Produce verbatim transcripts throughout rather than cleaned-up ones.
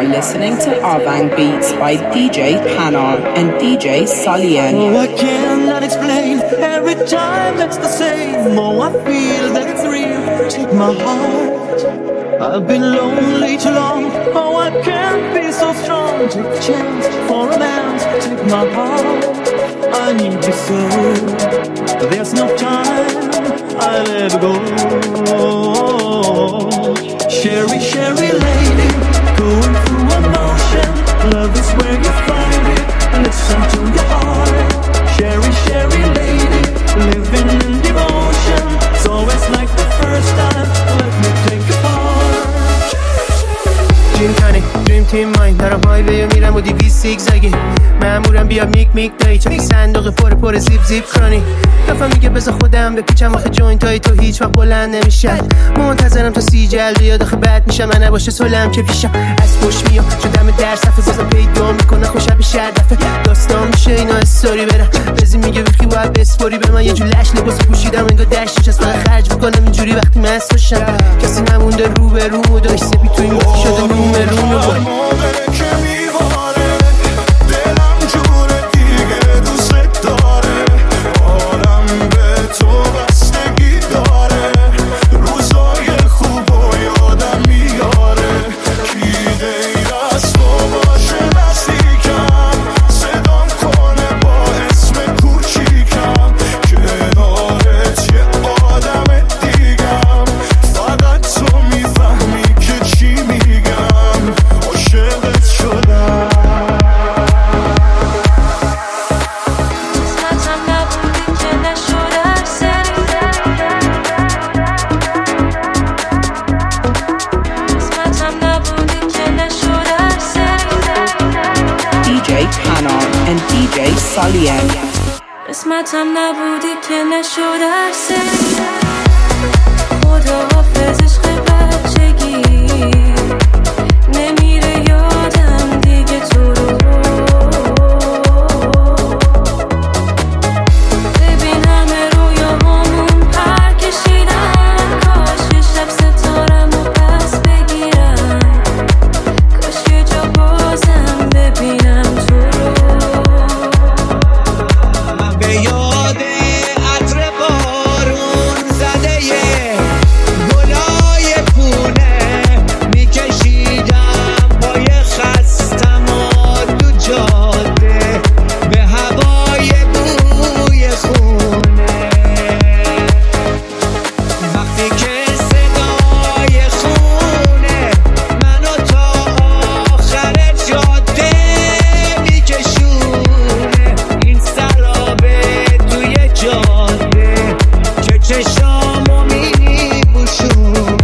are listening to Avang Beats by D J Panon and D J Salien. Oh, I cannot explain. Every time it's the same. Oh, I feel that it's real. Take my heart. I've been lonely too long. Oh, I can't be so strong. Take a chance for a man. Take my heart. I need you so. There's no time. I'll ever go. Sherry, Sherry lady, going through emotion. Love is where you find it. Listen to your heart. Sherry, Sherry lady, living in devotion. It's always like the first time. Let me take a part. Dream tonic, dream team mind. دارم هایوی و میرم و دیویس سیگزاگی. مامورم بیا میک میک دایی. چون یک صندوق پر پر زیپ زیپ کرانی. دفعه میگه بذار خودم بپیچم آخه جوینت های تو هیچ وقت بلند نمیشن. منتظرم تا سی جلد بیاد آخه بد میشم. من نباشه سولم که پیشم از پشت میام شدم در صفحه زازم پیدا میکنه خوشم به شهر دفعه داستان میشه اینا استوری برم. بزی میگه ویکی باید بسپوری به من یه جو لش لباس پوشیدم انگار دشتش از من خرج میکنم اینجوری وقتی مست باشم. کسی نمونده رو به رو و داشت سپی تو این بازی شده روم روم رو قسمتم نبودی که نشد هر سری خدا حافظ عشق بچگی نمیره یادم دیگه تو رو ببین همه رویاهامون پر کشیدن کاش یه شب ستارمو پس بگیرم کاش یه جا بازم ببینم تو رو یاد عطر بارون زده یه گلای پونه میکشیدم پای خستم و دو جاده به هوای بوی خونه وقتی که صدای خونه منو تا آخر جاده میکشونه این سرابه جاده که چشامو میپوشونه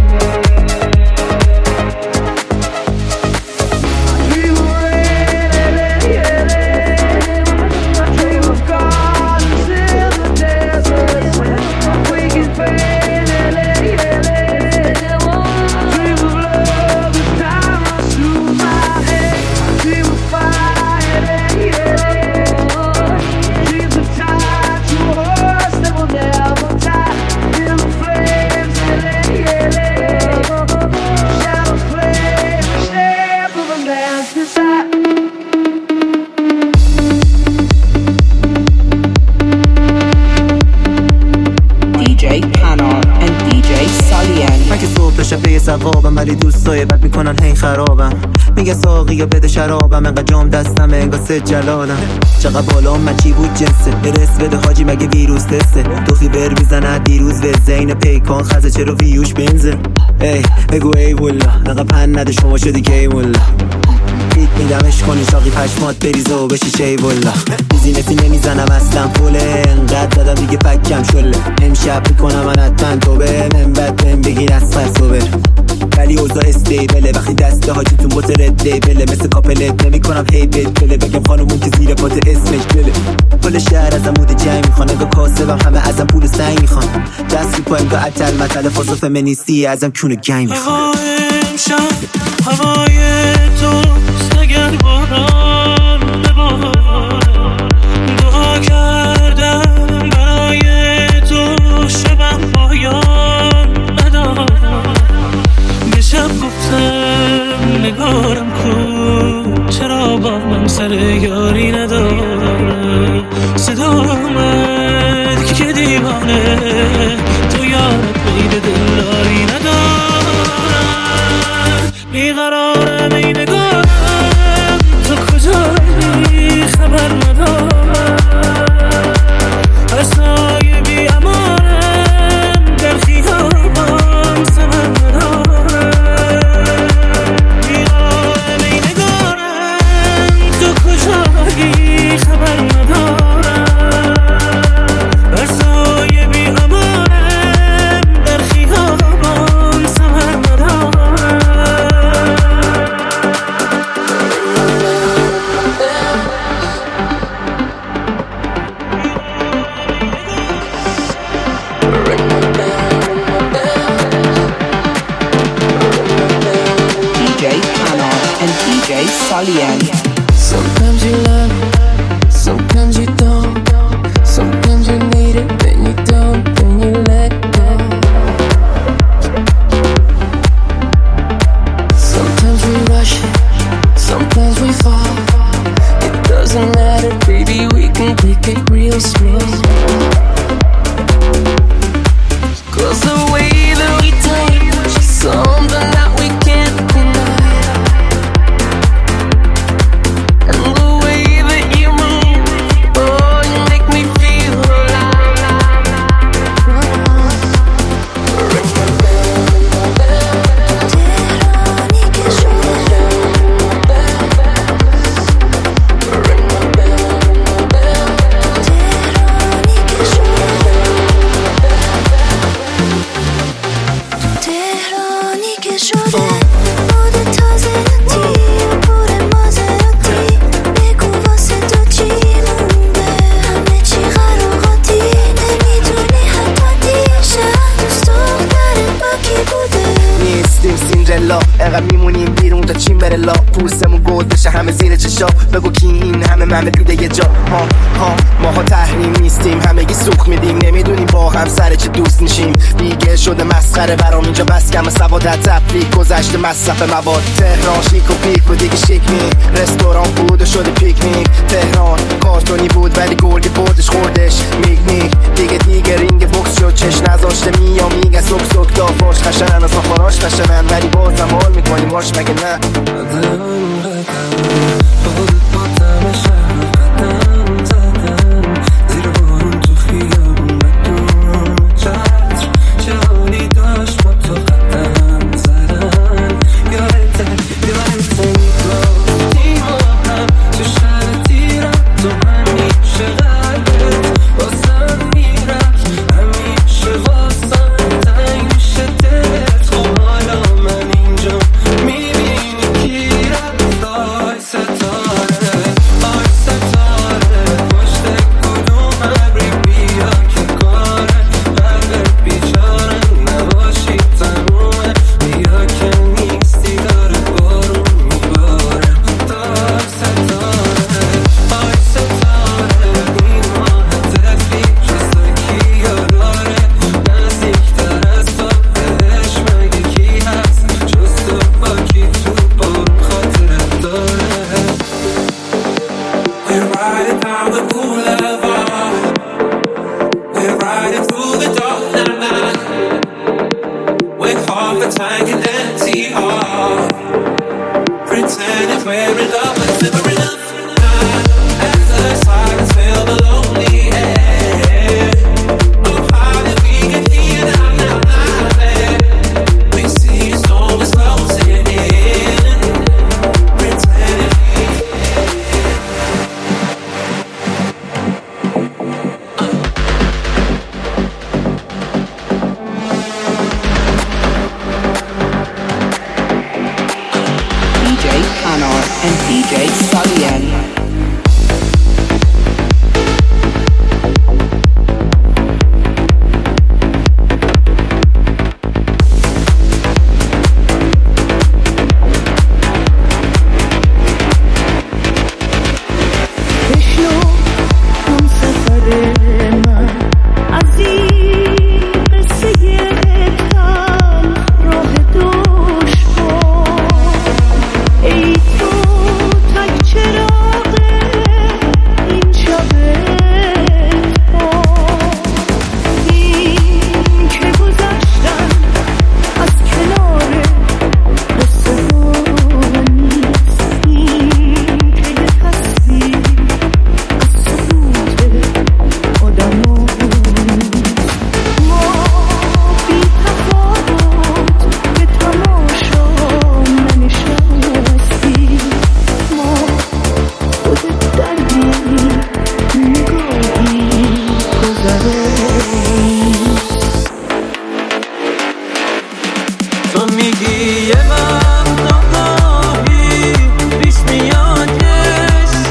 سقابم ولی دوستای بد میکنن هی خرابم میگه ساقی یا بده شرابم انقدر جام دستم انگار سه جلالم چقدر بالا من چی بود جنسه برس بده حاجی مگه ویروس تسته تو خیبر میزنه دیروز به زین پیکان خزه چرا ویوش بنزه ای بگو ای والله انقدر پن نده شما شدی که ای والله بیت میدمش کنی شاقی پشمات بریزه و بشی شی والله زینتی نمیزنم اصلا پوله انقدر زدم دیگه پکم شله امشب میکنم من حتما تو به من بد بهم بگیر از فرسوبر ولی اوضاع استیبله وقتی دسته حاجیتون بوت رد لیبله مثل کاپلت نمی کنم هی بیت بله بگم خانمون که زیر پات اسمش بله کل شهر ازم موده جنگ میخوان اگه کاسبم همه ازم پول سنگ میخوان دست رو پایم گاه اتل مطل فاسو فمینیستی ازم کونه گنگ میخوان هوا امشب هوای توست اگر باران ببارد دعا کردم برای تو شبم پایان ندارم به شب گفتم نگارم کن سر یاری نداره صدا آمد که دیوانه تو یارت غیر دلداری ندارم بیقرارم ای نگارم تو کجایی خبر ندارم اصلای بی امانم در خیابان سمر ندارم بیقرارم ای نگارم تو کجایی خبر ندارم اصلای بی امانم در خیابان سمر ندارم Salien. Sometimes you love, sometimes you don't. Sometimes you need it, then you don't, then you let go. Sometimes we rush it, sometimes we fall. It doesn't matter, baby, we can take it real slow. Cause the way that we touch is something that we can't deny. انقدر میمونیم بیرون تا چین بره لا پوستمون گود بشه همه زیر چشا بگو کی این همه منو دیده یه جا ها ها ماها تحریم نیستیم همگی سوخ میدیم نمیدونیم با هم سر چه دوست میشیم دیگه شده مسخره برام اینجا بس کم سوادت تفریق گذشته مصرف مواد تهران شیک و پیک و دیگه شیک نی رستوران بود و شده پیکنیک تهران کارتونی بود ولی گرگی بردش خوردش میگ میگ دیگه دیگه رینگ بوکس شد چش نذاشته میام میگه سوک سوک تا فاش خشنن از مخاراش خشنن ولی بازم حال میکنیم واش مگه نه and D J Salien. تو میگی یه وقت آگاهی پیش میاد که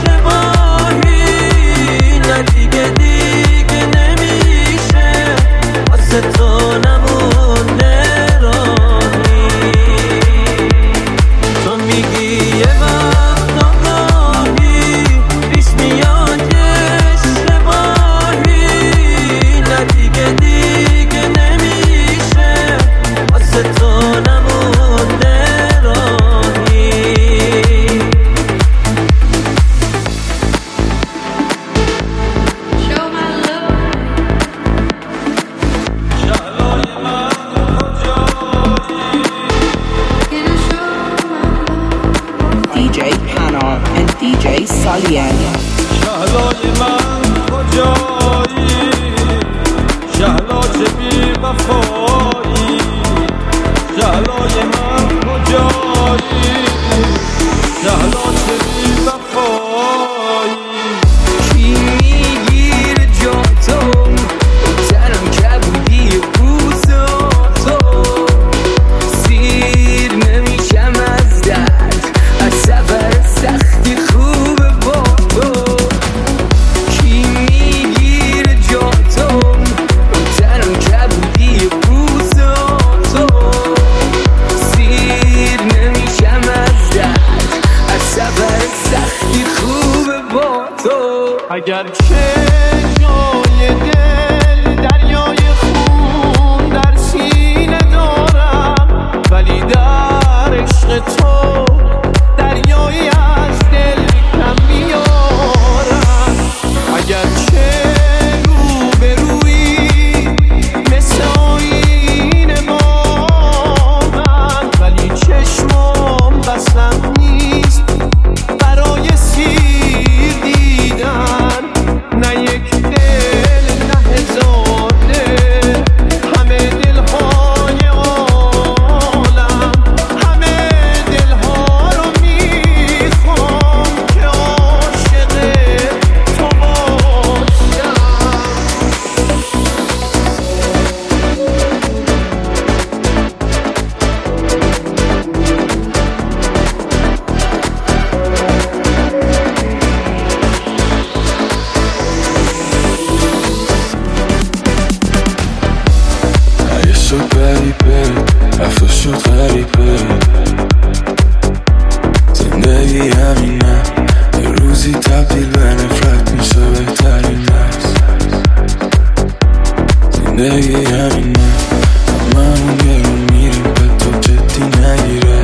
اشتباهی، نه دیگه دیگه نمیشه واسه تو نمونده راهی. تو میگی یه وقت آگاهی پیش میاد که اشتباهی، نه دیگه دیگه نمیشه واسه تو نمونده راهی. دی جی Panar and دی جی Salien. شهلای من کجایی، شهلاج بی وفایی، شهلای من کجایی، شهلاج بی وفایی. کی میگیره جاتو تنم کبودی بوساتو، سیر نمیشم از درد از سفر سختی خوبه با تو. کی میگیره جاتو تنم کبودی بوساتو، سیر نمیشم از درد از سفر سختی خوبه با تو. اگر که جای دل دریای خون در سینه دارم، ولی در عشق تو دریایی از دل کم میارم. اگر که روبرویی مثل آینه با من، ولی چشمم بسم نیست برای سیر دیدن. نه یک دل نه هزار دل، همه دلهای عالم، همه دلها رو میخوام که عاشق تو باشم. اگه شد غریبه رفت و شد غریبه، زندگی همینه یه روزی تبدیل به نفرت میشه بهترین است. زندگی همینه هممون یه رو میریم به تو جدی نگیره.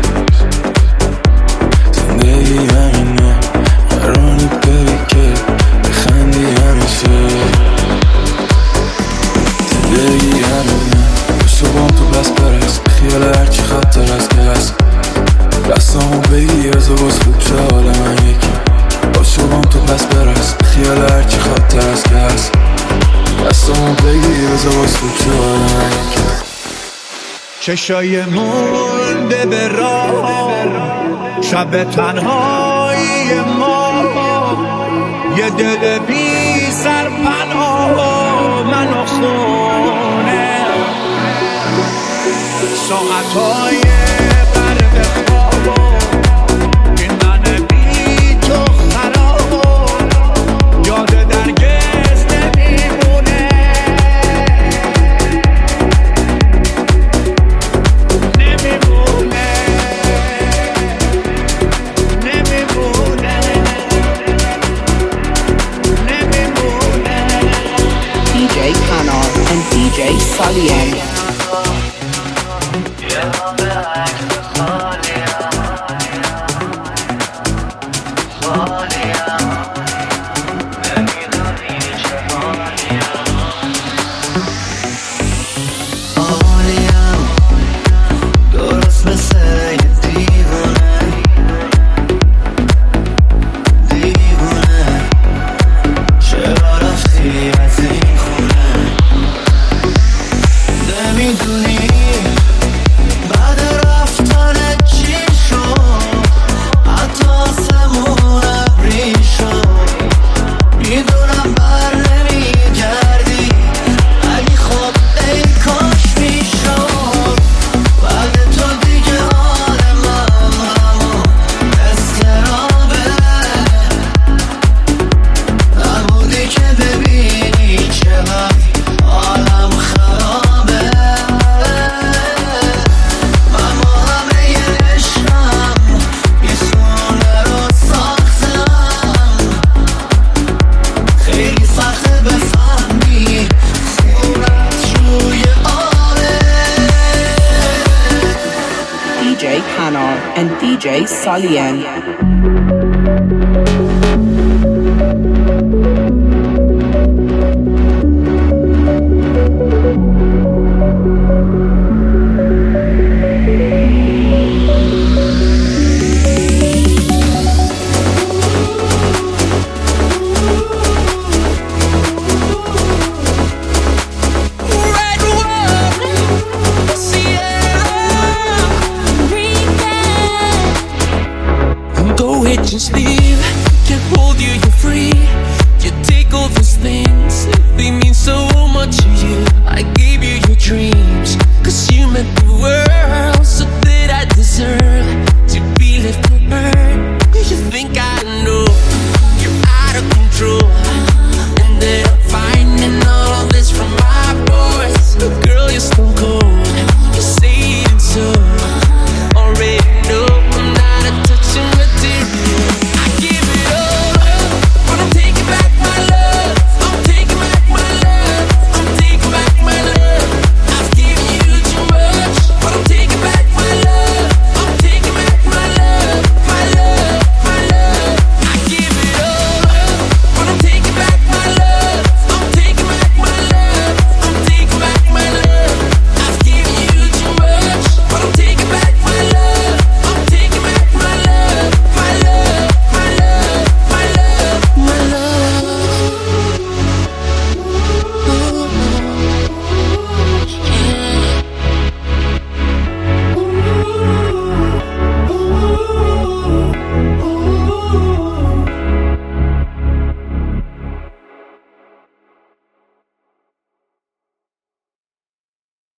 زندگی همینه قرار ببی که بخندی همیشه. زندگی همینه بشو بام تو بس برس خیال هرچی خطر از که هست، دستامو بگی بزا باز خوب شه حال من یکی. باشو بام تو بس برس خیال هرچی خطر از که هست، دستامو بگی بزا باز خوب شه حال من یکی. چشای مونده به راه، شب تنهایی ما، یه دل بی سر پناه من و خونه. ساعتهای غرق خواب، این من بی تو خراب، یاد درگز نمیمونه. نمیمونه نمیمونه نمیمونه. دی جی Panar and دی جی Salien. عالیم درست مثل یه دیوونه، دیوونه چرا رفتی از این خونه. نمیدونی بعد رفتن چی Panar and D J Salien. Speak